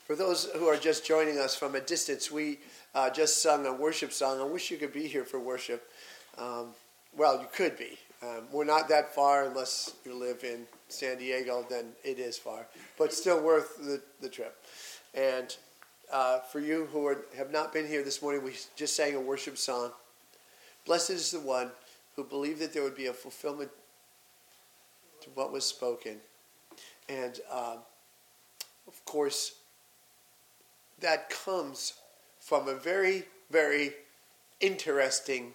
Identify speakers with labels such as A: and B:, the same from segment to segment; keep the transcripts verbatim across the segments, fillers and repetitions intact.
A: For those who are just joining us from a distance, we uh, just sung a worship song. I wish you could be here for worship. Um, well, you could be. Um, we're not that far unless you live in San Diego, then it is far. But still worth the, the trip. And uh, for you who are, have not been here this morning, we just sang a worship song. Blessed is the one who believed that there would be a fulfillment to what was spoken. And, uh, of course, that comes from a very, very interesting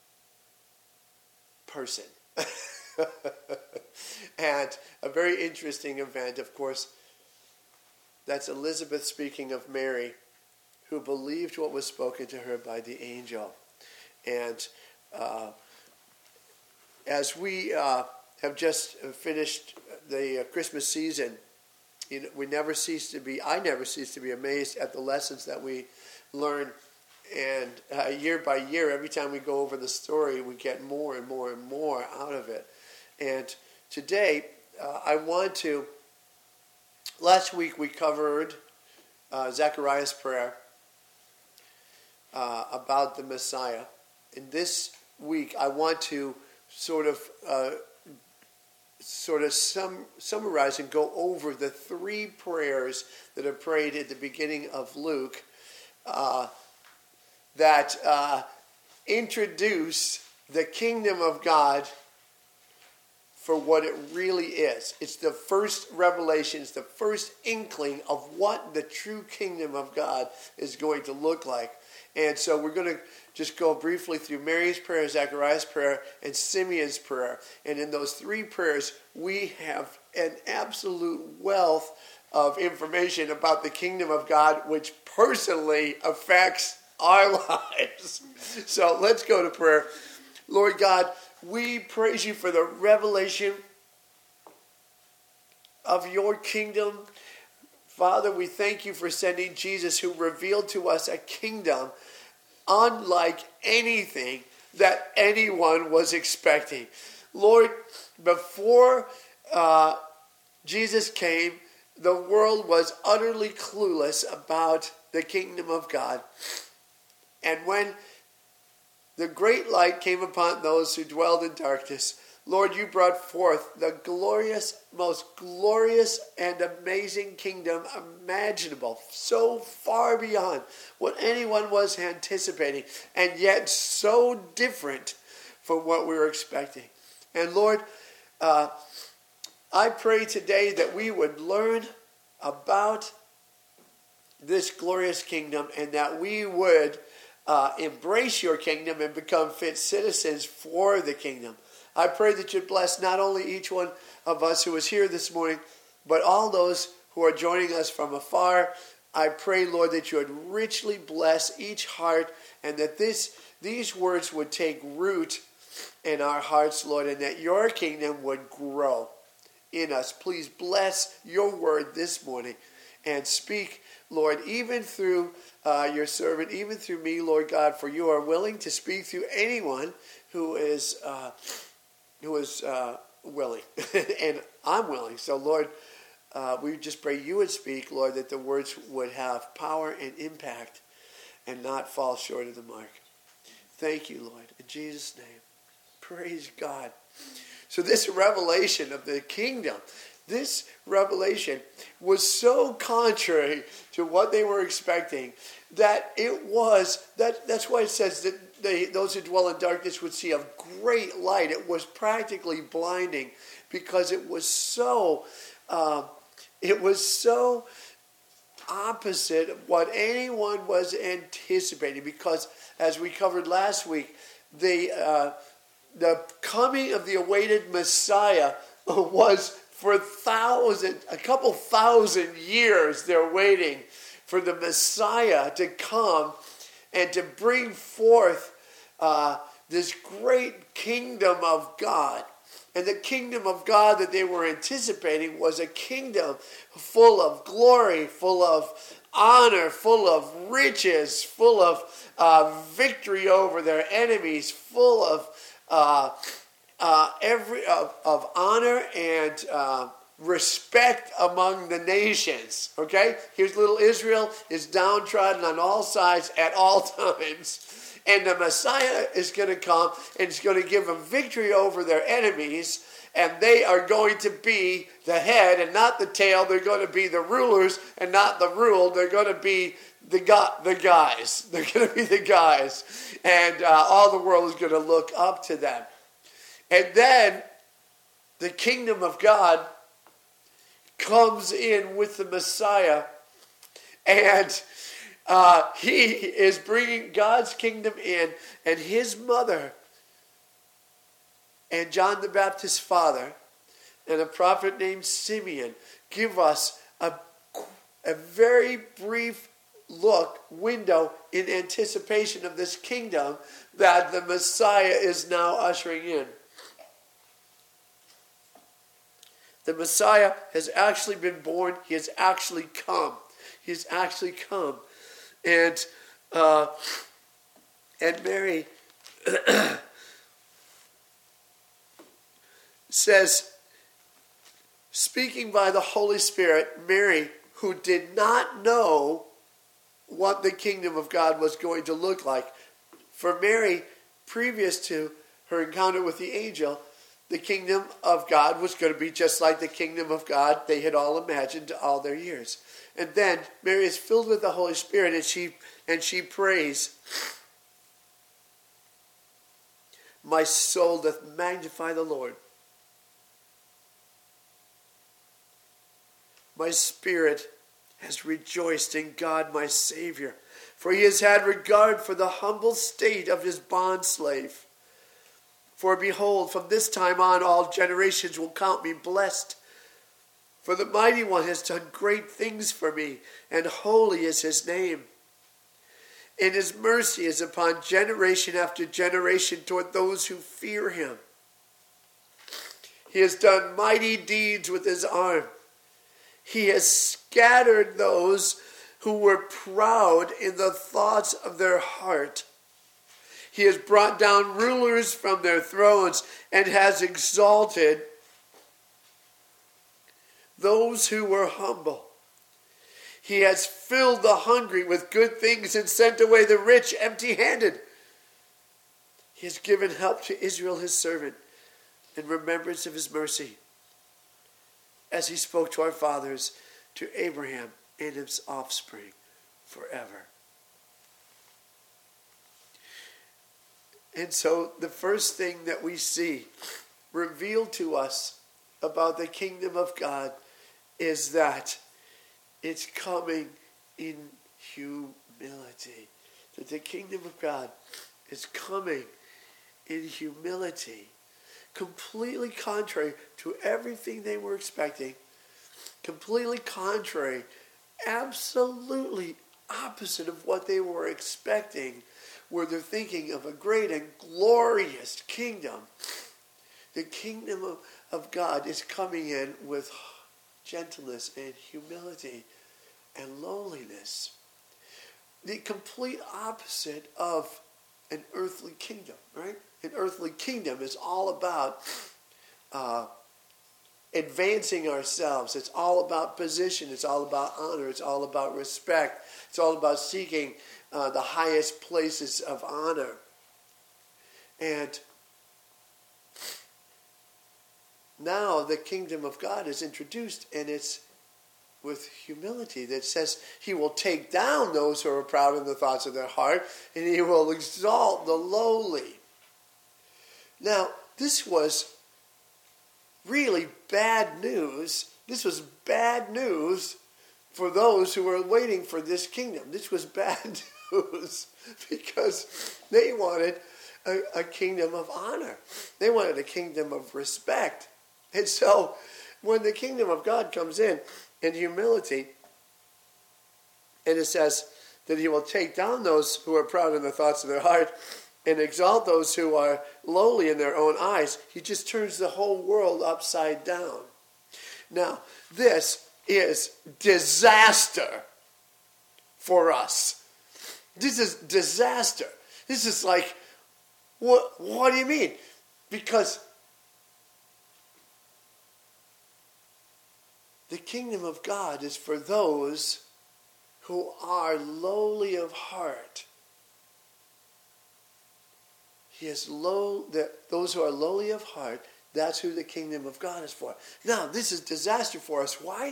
A: person. And a very interesting event, of course. That's Elizabeth speaking of Mary, who believed what was spoken to her by the angel. And uh, as we uh, have just finished the uh, Christmas season, you know, we never cease to be, I never cease to be amazed at the lessons that we learn. And uh, year by year, every time we go over the story, we get more and more and more out of it. And today, uh, I want to, last week we covered uh, Zechariah's prayer uh, about the Messiah. And this week, I want to sort of uh, sort of sum, summarize and go over the three prayers that are prayed at the beginning of Luke uh, that uh, introduce the kingdom of God for what it really is. It's the first revelation, it's the first inkling of what the true kingdom of God is going to look like. And so we're going to just go briefly through Mary's prayer, Zechariah's prayer, and Simeon's prayer. And in those three prayers, we have an absolute wealth of information about the kingdom of God, which personally affects our lives. So let's go to prayer. Lord God, we praise you for the revelation of your kingdom. Father, we thank you for sending Jesus, who revealed to us a kingdom unlike anything that anyone was expecting. Lord, before uh, Jesus came, the world was utterly clueless about the kingdom of God. And when the great light came upon those who dwelled in darkness, Lord, you brought forth the glorious, most glorious and amazing kingdom imaginable, so far beyond what anyone was anticipating, and yet so different from what we were expecting. And Lord, uh, I pray today that we would learn about this glorious kingdom, and that we would uh, embrace your kingdom and become fit citizens for the kingdom. I pray that you'd bless not only each one of us who is here this morning, but all those who are joining us from afar. I pray, Lord, that you would richly bless each heart, and that this these words would take root in our hearts, Lord, and that your kingdom would grow in us. Please bless your word this morning and speak, Lord, even through uh, your servant, even through me, Lord God, for you are willing to speak through anyone who is uh, who is uh, willing, and I'm willing. So, Lord, uh, we just pray you would speak, Lord, that the words would have power and impact and not fall short of the mark. Thank you, Lord, in Jesus' name. Praise God. So this revelation of the kingdom, this revelation was so contrary to what they were expecting that it was, that that's why it says that they, those who dwell in darkness would see a great light. It was practically blinding because it was so, uh, it was so opposite of what anyone was anticipating. Because as we covered last week, the uh, the coming of the awaited Messiah was for thousand, a couple thousand years. They're waiting for the Messiah to come and to bring forth uh, this great kingdom of God. And the kingdom of God that they were anticipating was a kingdom full of glory, full of honor, full of riches, full of uh, victory over their enemies, full of uh, uh, every of, of honor and uh, respect among the nations. Okay? Here's little Israel is downtrodden on all sides at all times. And the Messiah is going to come and is going to give them victory over their enemies. And they are going to be the head and not the tail. They're going to be the rulers and not the ruled. They're going to be the, go- the guys. They're going to be the guys. And uh, all the world is going to look up to them. And then the kingdom of God comes in with the Messiah. And uh, he is bringing God's kingdom in. And his mother and John the Baptist's father and a prophet named Simeon give us a, a very brief look, window in anticipation of this kingdom that the Messiah is now ushering in. The Messiah has actually been born. He has actually come. He has actually come. And, uh, and Mary says, speaking by the Holy Spirit, Mary, who did not know what the kingdom of God was going to look like. For Mary, previous to her encounter with the angel, the kingdom of God was going to be just like the kingdom of God they had all imagined all their years. And then Mary is filled with the Holy Spirit, and she and she prays, "My soul doth magnify the Lord. My spirit has rejoiced in God my Savior, for he has had regard for the humble state of his bondslave. For behold, from this time on all generations will count me blessed. For the Mighty One has done great things for me, and holy is his name. And his mercy is upon generation after generation toward those who fear him. He has done mighty deeds with his arm. He has scattered those who were proud in the thoughts of their heart. He has brought down rulers from their thrones and has exalted those who were humble. He has filled the hungry with good things and sent away the rich empty-handed. He has given help to Israel his servant in remembrance of his mercy, as he spoke to our fathers, to Abraham and his offspring forever." And so the first thing that we see revealed to us about the kingdom of God is that it's coming in humility. That the kingdom of God is coming in humility. Completely contrary to everything they were expecting. Completely contrary, absolutely opposite of what they were expecting, where they're thinking of a great and glorious kingdom. The kingdom of, of God is coming in with gentleness and humility and lowliness. The complete opposite of an earthly kingdom, right? An earthly kingdom is all about uh, advancing ourselves. It's all about position. It's all about honor. It's all about respect. It's all about seeking uh, the highest places of honor. And now the kingdom of God is introduced, and it's with humility that says he will take down those who are proud in the thoughts of their heart, and he will exalt the lowly. Now, this was really bad news. This was bad news for those who were waiting for this kingdom. This was bad news because they wanted a, a kingdom of honor. They wanted a kingdom of respect. And so when the kingdom of God comes in, in humility, and it says that he will take down those who are proud in the thoughts of their heart and exalt those who are lowly in their own eyes, he just turns the whole world upside down. Now, this is disaster for us. This is disaster. This is like, what, what do you mean? Because The kingdom of God is for those who are lowly of heart. He is low, the, those who are lowly of heart, that's who the kingdom of God is for. Now, this is disaster for us. Why?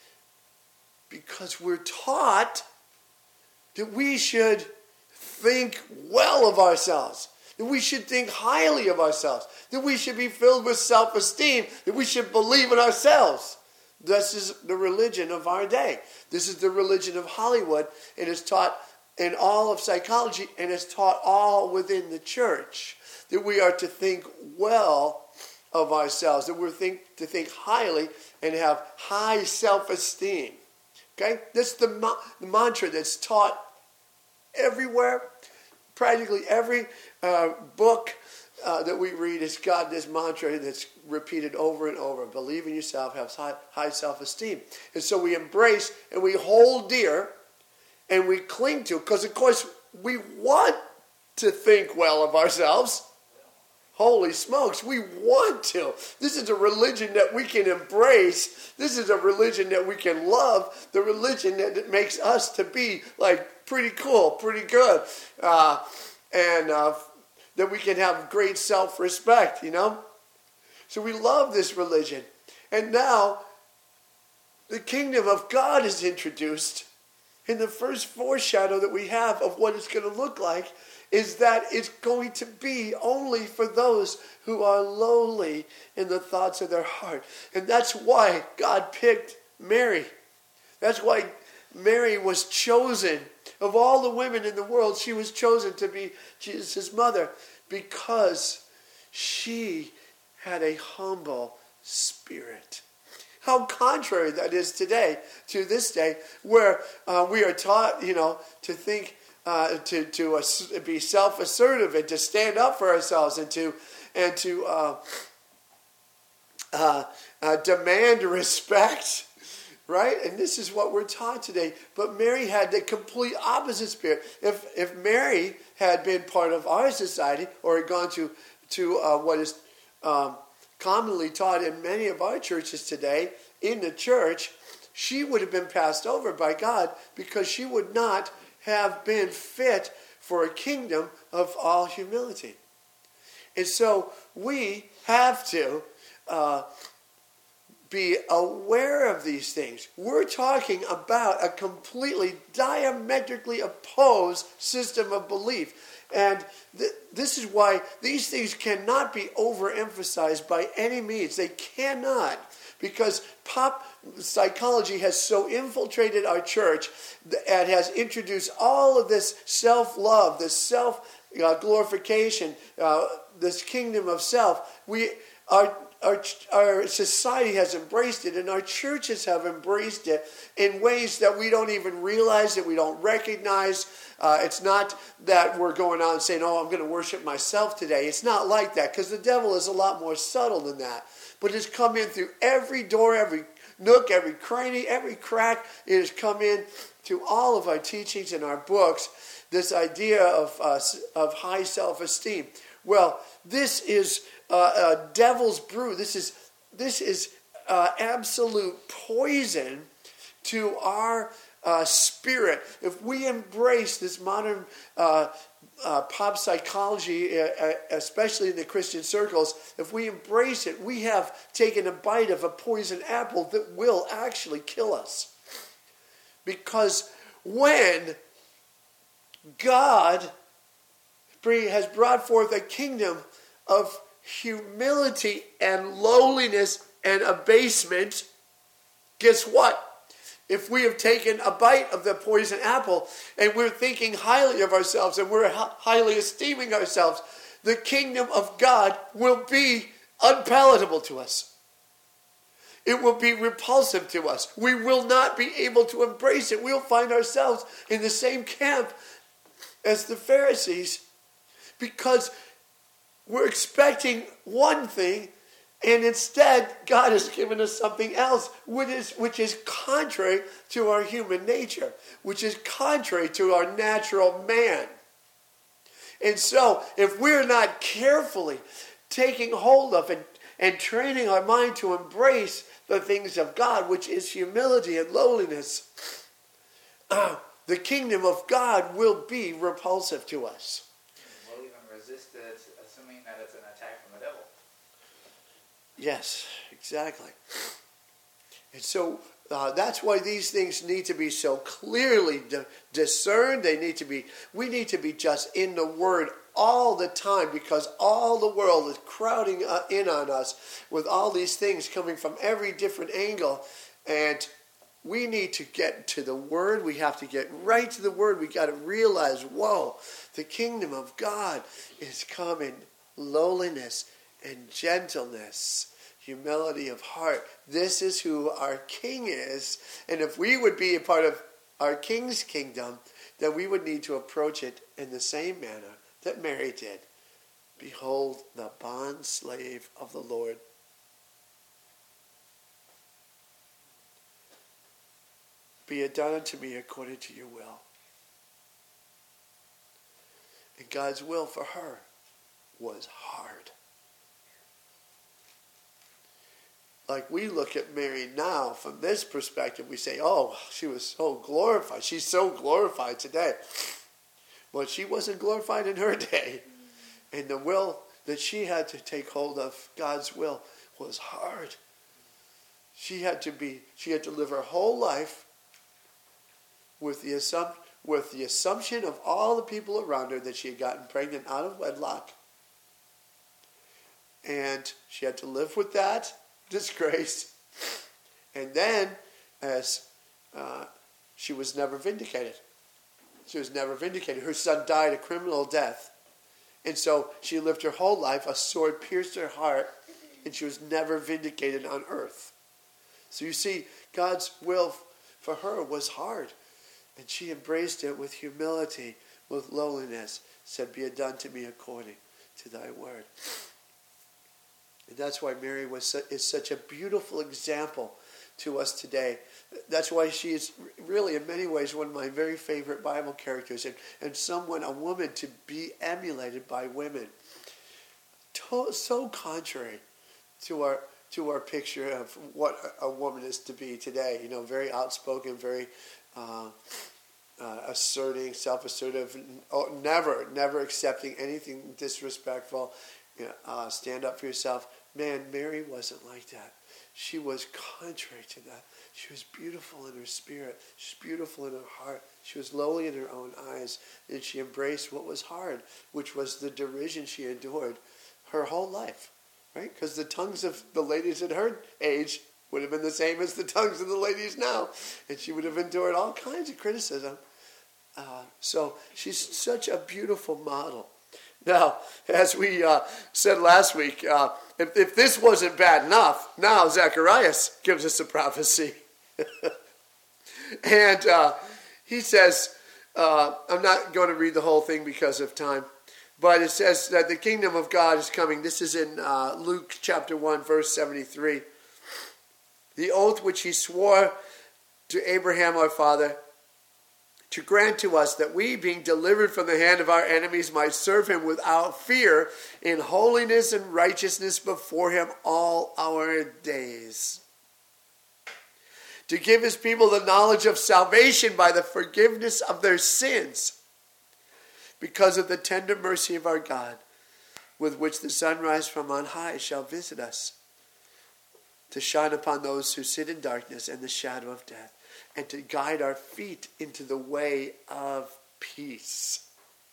A: Because we're taught that we should think well of ourselves, that we should think highly of ourselves, that we should be filled with self-esteem, that we should believe in ourselves. This is the religion of our day. This is the religion of Hollywood. It is taught in all of psychology, and it's taught all within the church, that we are to think well of ourselves, that we're think, to think highly and have high self-esteem. Okay? That's the, ma- the mantra that's taught everywhere. Practically every uh, book uh, that we read has got this mantra that's repeated over and over. Believe in yourself, have high, high self-esteem. And so we embrace and we hold dear and we cling to, because of course we want to think well of ourselves. Holy smokes, we want to. This is a religion that we can embrace. This is a religion that we can love. The religion that makes us to be like pretty cool, pretty good. Uh, and uh, that we can have great self-respect, you know. So we love this religion. And now the kingdom of God is introduced. And the first foreshadow that we have of what it's going to look like is that it's going to be only for those who are lowly in the thoughts of their heart. And that's why God picked Mary. That's why Mary was chosen. Of all the women in the world, she was chosen to be Jesus' mother because she had a humble spirit. How contrary that is today, to this day, where uh, we are taught, you know, to think, uh, to to uh, be self-assertive and to stand up for ourselves and to and to uh, uh, uh, demand respect, right? And this is what we're taught today. But Mary had the complete opposite spirit. If if Mary had been part of our society or had gone to to uh, what is um, commonly taught in many of our churches today, in the church, she would have been passed over by God because she would not have been fit for a kingdom of all humility. And so we have to uh, be aware of these things. We're talking about a completely diametrically opposed system of belief. And th- this is why these things cannot be overemphasized by any means. They cannot. Because pop psychology has so infiltrated our church and has introduced all of this self-love, this self-glorification, uh, this kingdom of self. We, our, our, our society has embraced it, and our churches have embraced it in ways that we don't even realize, that we don't recognize. Uh, it's not that we're going out and saying, oh, I'm going to worship myself today. It's not like that, because the devil is a lot more subtle than that. But it's come in through every door, every nook, every cranny, every crack. It has come in to all of our teachings and our books, this idea of, uh, of high self-esteem. Well, this is uh, a devil's brew. This is, this is uh, absolute poison to our uh, spirit. If we embrace this modern uh, uh, pop psychology, uh, especially in the Christian circles, if we embrace it, we have taken a bite of a poison apple that will actually kill us. Because when God has brought forth a kingdom of humility and lowliness and abasement, guess what? If we have taken a bite of the poison apple and we're thinking highly of ourselves and we're highly esteeming ourselves, the kingdom of God will be unpalatable to us. It will be repulsive to us. We will not be able to embrace it. We'll find ourselves in the same camp as the Pharisees because we're expecting one thing, and instead, God has given us something else, which is, which is contrary to our human nature, which is contrary to our natural man. And so, if we're not carefully taking hold of and, and training our mind to embrace the things of God, which is humility and lowliness, uh, the kingdom of God will be repulsive to us.
B: We'll even resist it, assuming that it's an attack from the devil.
A: Yes, exactly. And so uh, that's why these things need to be so clearly di- discerned. They need to be, we need to be just in the Word all the time, because all the world is crowding uh, in on us with all these things coming from every different angle. And we need to get to the Word. We have to get right to the Word. We got to realize, whoa, the kingdom of God is coming. Lowliness and gentleness, humility of heart. This is who our King is. And if we would be a part of our King's kingdom, then we would need to approach it in the same manner that Mary did. Behold, the bond slave of the Lord. Be it done unto me according to your will. And God's will for her was hard. Like we look at Mary now from this perspective, we say, oh, she was so glorified. She's so glorified today. But she wasn't glorified in her day. And the will that she had to take hold of, God's will, was hard. She had to be, she had to live her whole life with the assump- with the assumption of all the people around her that she had gotten pregnant out of wedlock. And she had to live with that disgrace. And then, as uh, she was never vindicated. She was never vindicated. Her son died a criminal death. And so she lived her whole life, a sword pierced her heart, and she was never vindicated on earth. So you see, God's will for her was hard. And she embraced it with humility, with lowliness, said, be it done to me according to thy word. And that's why Mary was su- is such a beautiful example to us today. That's why she is really, in many ways, one of my very favorite Bible characters, and, and someone, a woman, to be emulated by women. To, so contrary to our to our picture of what a woman is to be today. You know, very outspoken, very uh, uh, asserting, self-assertive, never, never accepting anything disrespectful. You know, uh, stand up for yourself. Man, Mary wasn't like that. She was contrary to that. She was beautiful in her spirit. She was beautiful in her heart. She was lowly in her own eyes. And she embraced what was hard, which was the derision she endured her whole life. Right? Because the tongues of the ladies at her age would have been the same as the tongues of the ladies now. And she would have endured all kinds of criticism. Uh, so she's such a beautiful model. Now, as we uh, said last week, uh, if, if this wasn't bad enough, now Zacharias gives us a prophecy. and uh, he says, uh, I'm not going to read the whole thing because of time, but it says that the kingdom of God is coming. This is in uh, Luke chapter one, verse seventy-three. The oath which he swore to Abraham our father, to grant to us that we, being delivered from the hand of our enemies, might serve him without fear in holiness and righteousness before him all our days. To give his people the knowledge of salvation by the forgiveness of their sins, because of the tender mercy of our God, with which the sunrise from on high shall visit us, to shine upon those who sit in darkness and the shadow of death, and to guide our feet into the way of peace.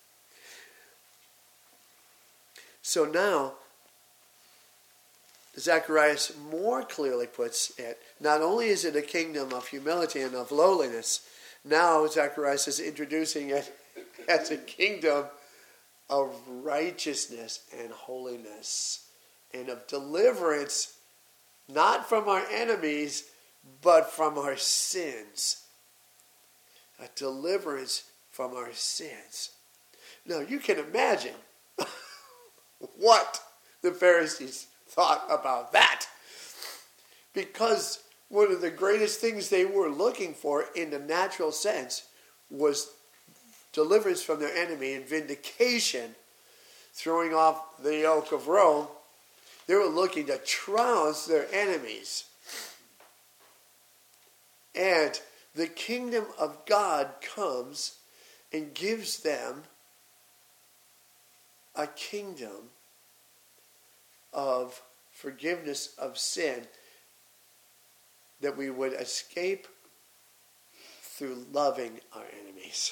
A: So now, Zacharias more clearly puts it, not only is it a kingdom of humility and of lowliness, now Zacharias is introducing it as a kingdom of righteousness and holiness, and of deliverance, not from our enemies, but from our sins. A deliverance from our sins. Now you can imagine what the Pharisees thought about that. Because one of the greatest things they were looking for in the natural sense was deliverance from their enemy and vindication, throwing off the yoke of Rome, They were looking to trounce their enemies. And the kingdom of God comes and gives them a kingdom of forgiveness of sin that we would escape through loving our enemies.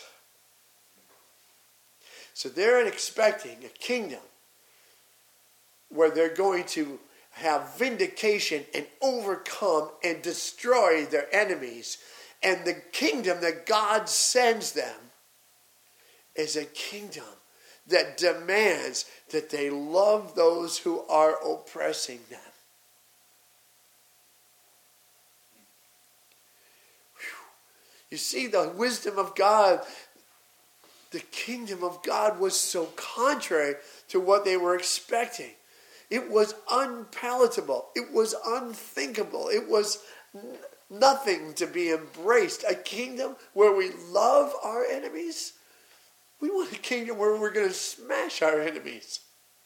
A: So they're expecting a kingdom where they're going to have vindication and overcome and destroy their enemies. And the kingdom that God sends them is a kingdom that demands that they love those who are oppressing them. Whew. You see the wisdom of God. The kingdom of God was so contrary to what they were expecting. It was unpalatable. It was unthinkable. It was n- nothing to be embraced. A kingdom where we love our enemies. We want a kingdom where we're going to smash our enemies.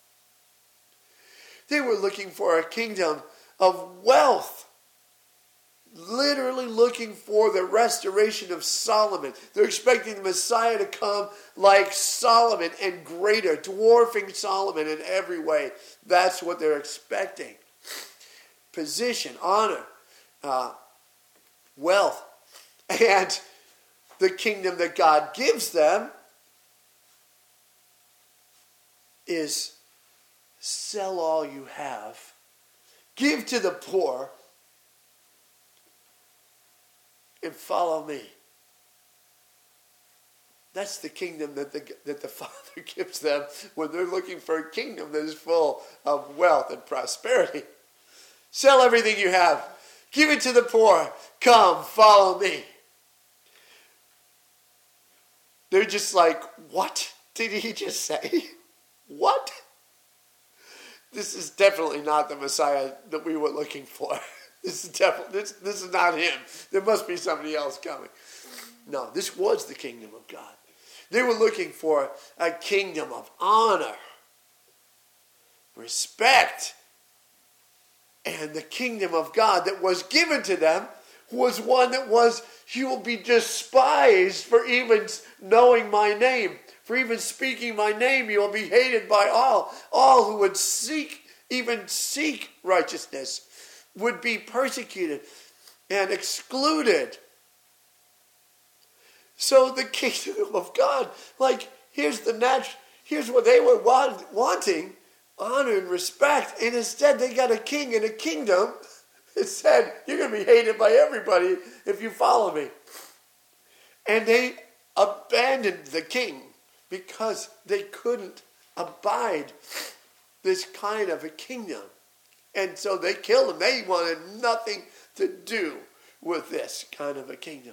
A: They were looking for a kingdom of wealth. Literally looking for the restoration of Solomon. They're expecting the Messiah to come like Solomon and greater, dwarfing Solomon in every way. That's what they're expecting. Position, honor, uh, wealth, and the kingdom that God gives them is sell all you have, give to the poor, and follow me. That's the kingdom that the, that the Father gives them when they're looking for a kingdom that is full of wealth and prosperity. Sell everything you have. Give it to the poor. Come, follow me. They're just like, what did he just say? What? This is definitely not the Messiah that we were looking for. This is definitely, this, this is not him. There must be somebody else coming. No, this was the kingdom of God. They were looking for a kingdom of honor, respect, and the kingdom of God that was given to them was one that was, you will be despised for even knowing my name. For even speaking my name, you will be hated by all. All who would seek, even seek righteousness, would be persecuted and excluded. So the kingdom of God, like, here's the natural, here's what they were want, wanting, honor and respect. And instead they got a king and a kingdom that said, you're going to be hated by everybody if you follow me. And they abandoned the king because they couldn't abide this kind of a kingdom. And so they killed him. They wanted nothing to do with this kind of a kingdom.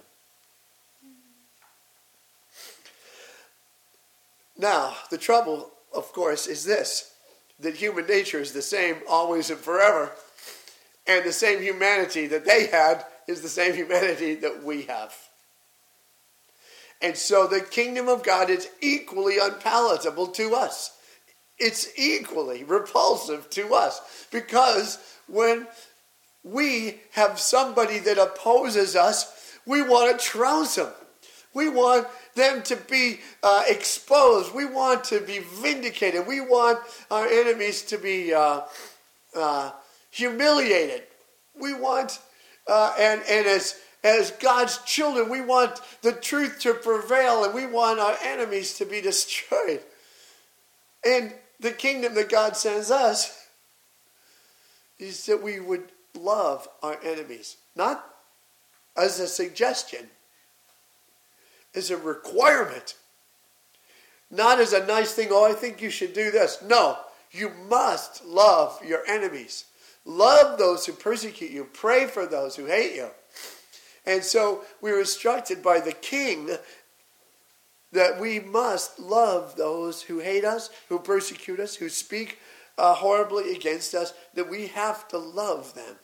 A: Now, the trouble, of course, is this, that human nature is the same always and forever. And the same humanity that they had is the same humanity that we have. And so the kingdom of God is equally unpalatable to us. It's equally repulsive to us, because when we have somebody that opposes us, we want to trounce them. We want them to be uh, exposed. We want to be vindicated. We want our enemies to be uh, uh, humiliated. We want, uh, and, and as, as God's children, we want the truth to prevail, and we want our enemies to be destroyed. And the kingdom that God sends us is that we would love our enemies. Not as a suggestion, as a requirement. Not as a nice thing, oh, I think you should do this. No, you must love your enemies. Love those who persecute you. Pray for those who hate you. And so we were instructed by the king that we must love those who hate us, who persecute us, who speak uh, horribly against us, that we have to love them.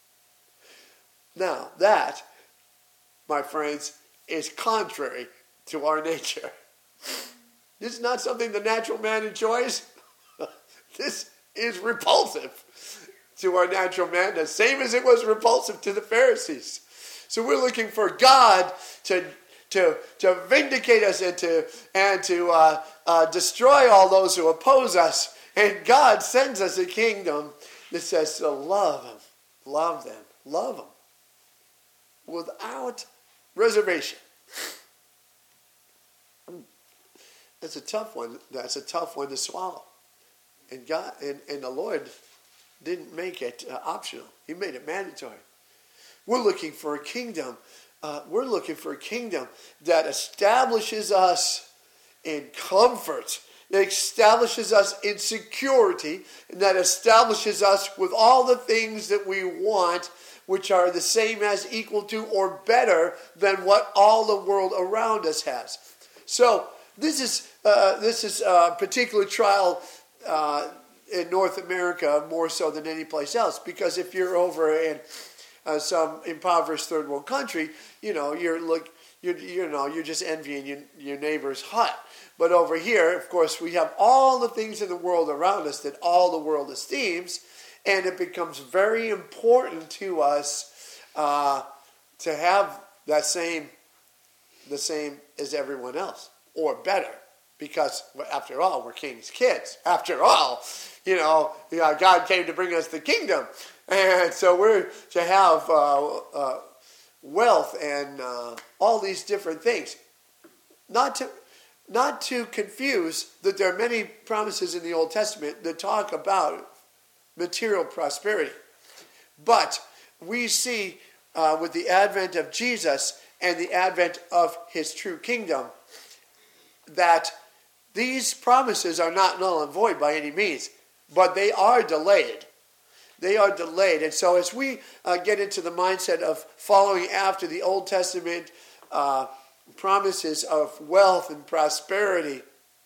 A: Now, that, my friends, is contrary to our nature. This is not something the natural man enjoys. This is repulsive to our natural man, the same as it was repulsive to the Pharisees. So we're looking for God to to to vindicate us and to and to uh, uh, destroy all those who oppose us. And God sends us a kingdom that says to love them, love them, love them without reservation. That's a tough one. That's a tough one to swallow. And God and, and the Lord didn't make it uh, optional. He made it mandatory. We're looking for a kingdom. Uh, we're looking for a kingdom that establishes us in comfort, that establishes us in security, and that establishes us with all the things that we want, which are the same as, equal to, or better than what all the world around us has. So this is uh, this is a particular trial uh, in North America more so than any place else, because if you're over in uh, some impoverished third world country, you know you're look you you know you're just envying your, your neighbor's hut. But over here, of course, we have all the things in the world around us that all the world esteems, and it becomes very important to us uh, to have that same the same as everyone else, or better. Because, after all, we're king's kids. After all, you know, God came to bring us the kingdom. And so we're to have uh, uh, wealth and uh, all these different things. Not to, not to confuse that there are many promises in the Old Testament that talk about material prosperity. But we see uh, with the advent of Jesus and the advent of his true kingdom that these promises are not null and void by any means, but they are delayed. They are delayed. And so as we uh, get into the mindset of following after the Old Testament uh, promises of wealth and prosperity,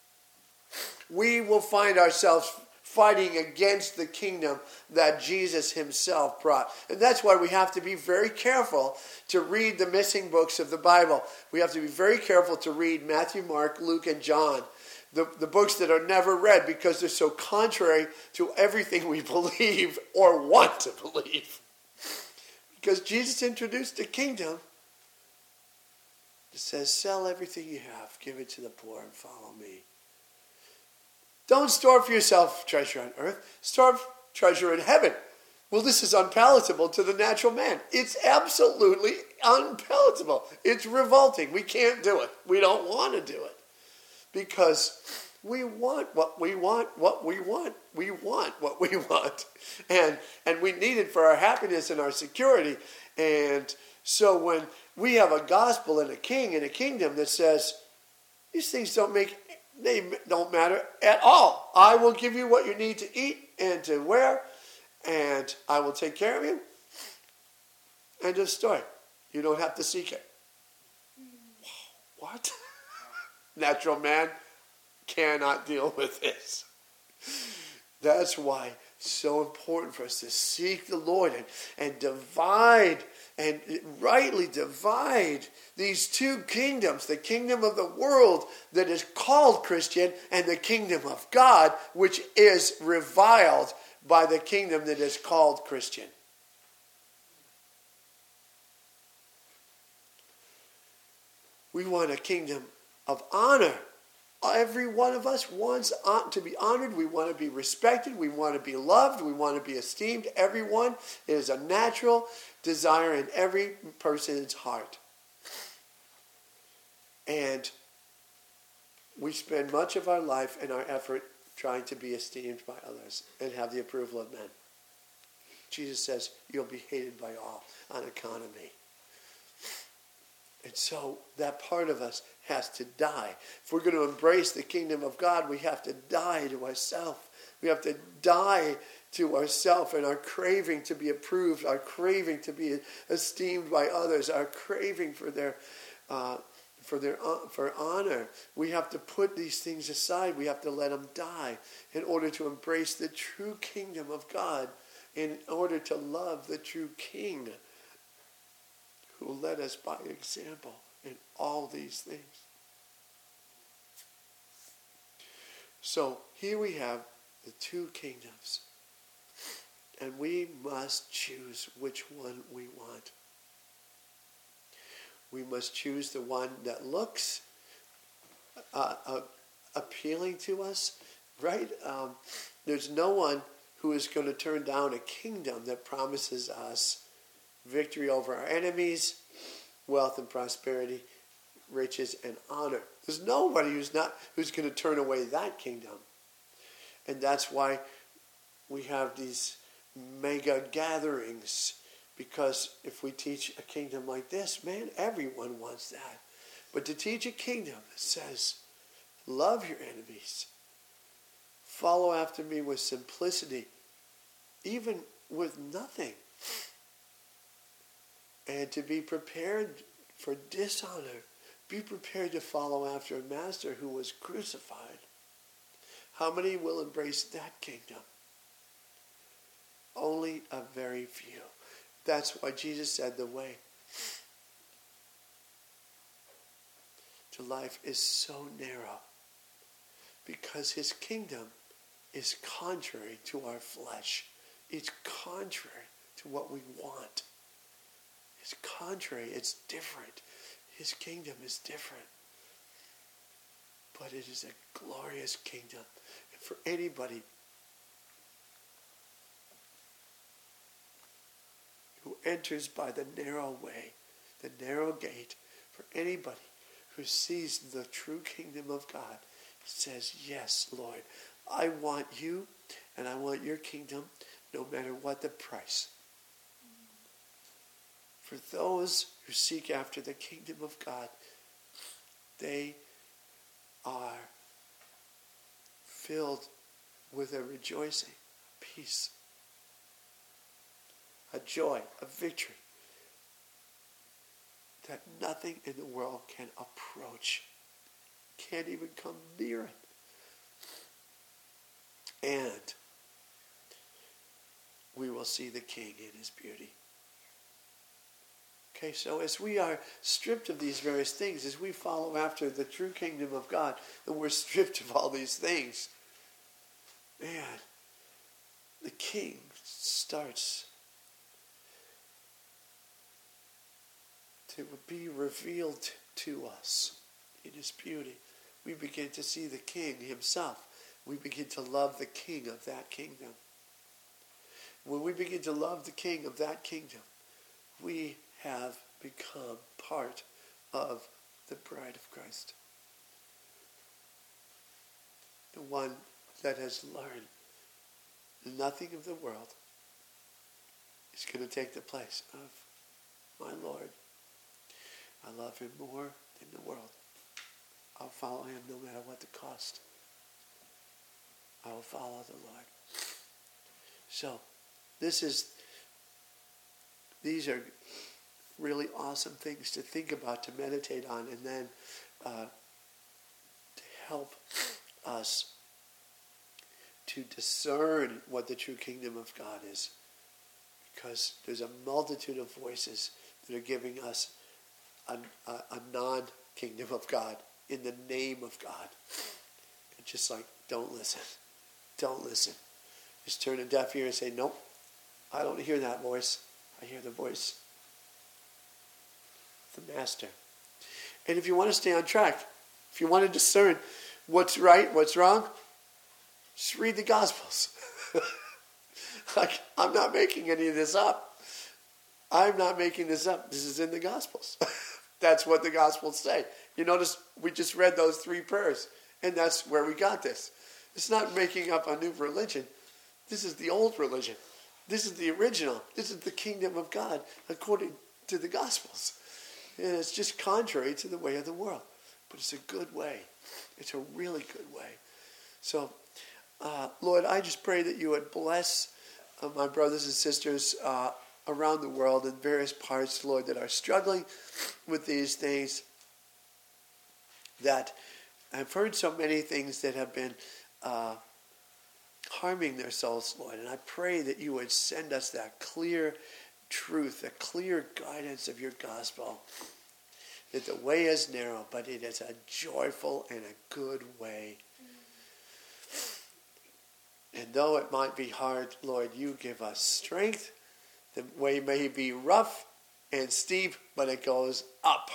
A: we will find ourselves fighting against the kingdom that Jesus himself brought. And that's why we have to be very careful to read the missing books of the Bible. We have to be very careful to read Matthew, Mark, Luke, and John. The, the books that are never read because they're so contrary to everything we believe or want to believe. Because Jesus introduced a kingdom that says, sell everything you have, give it to the poor, and follow me. Don't store for yourself treasure on earth. Store treasure in heaven. Well, this is unpalatable to the natural man. It's absolutely unpalatable. It's revolting. We can't do it. We don't want to do it. Because we want what we want, what we want. We want what we want. And, and we need it for our happiness and our security. And so when we have a gospel and a king and a kingdom that says, these things don't make, they don't matter at all. I will give you what you need to eat and to wear, and I will take care of you. End of story. You don't have to seek it. What? Natural man cannot deal with this. That's why it's so important for us to seek the Lord and, and divide and rightly divide these two kingdoms, the kingdom of the world that is called Christian and the kingdom of God, which is reviled by the kingdom that is called Christian. We want a kingdom of honor. Every one of us wants to be honored. We want to be respected. We want to be loved. We want to be esteemed. Everyone, it is a natural desire in every person's heart. And we spend much of our life and our effort trying to be esteemed by others and have the approval of men. Jesus says, you'll be hated by all on account of me. And so that part of us has to die. If we're going to embrace the kingdom of God, we have to die to ourselves. We have to die to ourselves and our craving to be approved, our craving to be esteemed by others, our craving for their uh, for their uh, for honor. We have to put these things aside. We have to let them die in order to embrace the true kingdom of God, in order to love the true King who led us by example in all these things. So here we have the two kingdoms. And we must choose which one we want. We must choose the one that looks uh, uh, appealing to us, right? Um, there's no one who is going to turn down a kingdom that promises us victory over our enemies, wealth and prosperity, riches and honor. There's nobody who's not who's going to turn away that kingdom. And that's why we have these mega gatherings, because if we teach a kingdom like this, man, everyone wants that. But to teach a kingdom that says, love your enemies, follow after me with simplicity, even with nothing, and to be prepared for dishonor, be prepared to follow after a master who was crucified. How many will embrace that kingdom? Only a very few. That's why Jesus said the way to life is so narrow, because his kingdom is contrary to our flesh. It's contrary to what we want. It's contrary. It's different. His kingdom is different. But it is a glorious kingdom. And for anybody who enters by the narrow way, the narrow gate, for anybody who sees the true kingdom of God, says, yes, Lord, I want you and I want your kingdom no matter what the price. For those who seek after the kingdom of God, they are filled with a rejoicing, peace, a joy, a victory that nothing in the world can approach, can't even come near it. And we will see the King in his beauty. Okay, so as we are stripped of these various things, as we follow after the true kingdom of God, and we're stripped of all these things, man, the King starts to be revealed to us in his beauty. We begin to see the King himself. We begin to love the King of that kingdom. When we begin to love the King of that kingdom, we have become part of the bride of Christ. The one that has learned nothing of the world is going to take the place of my Lord. I love him more than the world. I'll follow him no matter what the cost. I will follow the Lord. So, this is, these are really awesome things to think about, to meditate on, and then uh, to help us to discern what the true kingdom of God is. Because there's a multitude of voices that are giving us a, a, a non-kingdom of God in the name of God. And just like, don't listen. Don't listen. Just turn a deaf ear and say, nope, I don't hear that voice. I hear the voice of the Master. And if you want to stay on track, if you want to discern what's right, what's wrong, just read the Gospels. Like, I'm not making any of this up. I'm not making this up. This is in the Gospels. That's what the Gospels say. You notice we just read those three prayers, and that's where we got this. It's not making up a new religion. This is the old religion. This is the original. This is the kingdom of God according to the Gospels. And it's just contrary to the way of the world. But it's a good way. It's a really good way. So, uh, Lord, I just pray that you would bless uh, my brothers and sisters uh, around the world in various parts, Lord, that are struggling with these things. That I've heard so many things that have been uh, harming their souls, Lord. And I pray that you would send us that clear truth, a clear guidance of your gospel. That the way is narrow, but it is a joyful and a good way. And though it might be hard, Lord, you give us strength. The way may be rough and steep, but it goes up.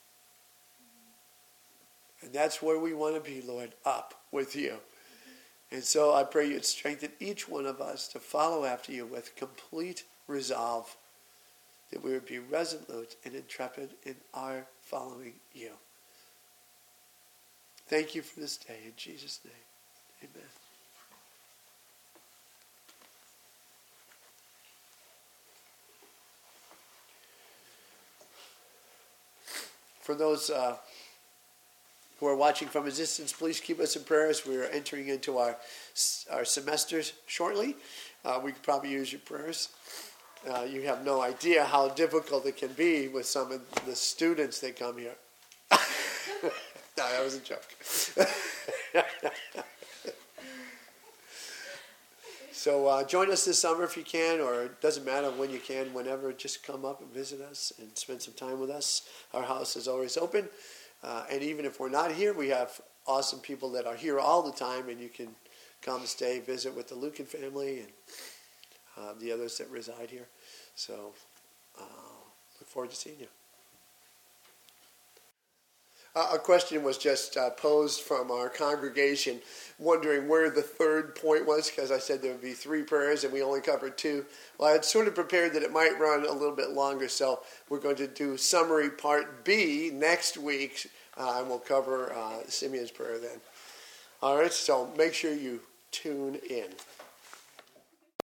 A: And that's where we want to be, Lord, up with you. And so I pray you'd strengthen each one of us to follow after you with complete resolve, that we would be resolute and intrepid in our following you. Thank you for this day. In Jesus' name, amen. For those uh, who are watching from a distance, please keep us in prayer as we are entering into our our semesters shortly. Uh, we could probably use your prayers. Uh, you have no idea how difficult it can be with some of the students that come here. No, that was a joke. So uh, join us this summer if you can, or it doesn't matter when you can, whenever, just come up and visit us and spend some time with us. Our house is always open. Uh, and even if we're not here, we have awesome people that are here all the time, and you can come stay, visit with the Lucan family and uh, the others that reside here. So uh, look forward to seeing you. Uh, a question was just uh, posed from our congregation, wondering where the third point was, because I said there would be three prayers and we only covered two. Well, I had sort of prepared that it might run a little bit longer, so we're going to do summary part B next week, uh, and we'll cover uh, Simeon's prayer then. All right, so make sure you tune in.